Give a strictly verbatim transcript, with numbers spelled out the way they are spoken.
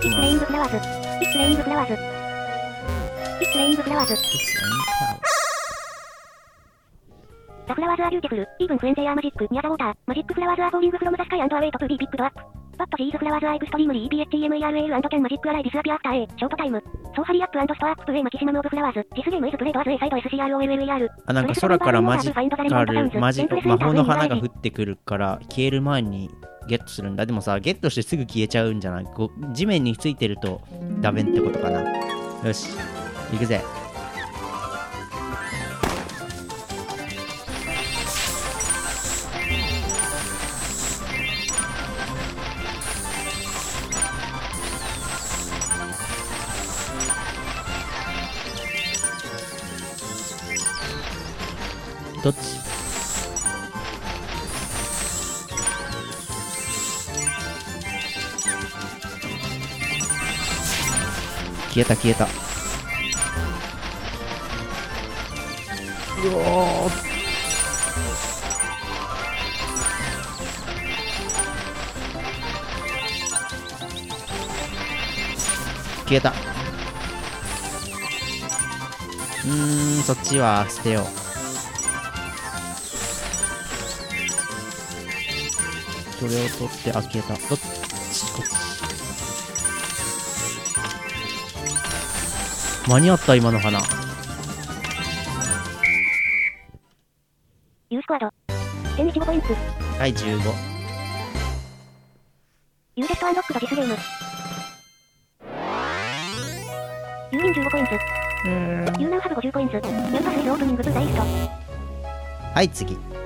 きます。 It's playing flowers. It's playing flowers. It's playing flowers. It's playing flowers. The flowers are beautiful, even when they are magic. Near the water, magic flowers are falling from the sky and await to be picked up. But these flowers are extremely ephemera and can magically disappear after a short time. So hurry up and store up to a maximum of flowers. This game is played as a side scroller. あ、なんか空からマジカル、マジ、魔法の花が降ってくるから消える前にゲットするんだ。でもさ、ゲットしてすぐ消えちゃうんじゃない？こう地面についてるとダメってことかな。よし、行くぜ。どっち？消えた消えた。うおー、消えた。うーん、そっちは捨てよう。それを取って、あ、消えた。どっち？こっち。間に合った、今の花。 ユースコアド。じゅういちポイント。 はい、じゅうご。 ユージェストアンロックドディスゲーム。ユーミンじゅうごポイント。ユーナウハブごじゅうコインズ。ヤンパスイズオープニングトゥダイスト。 はい、次。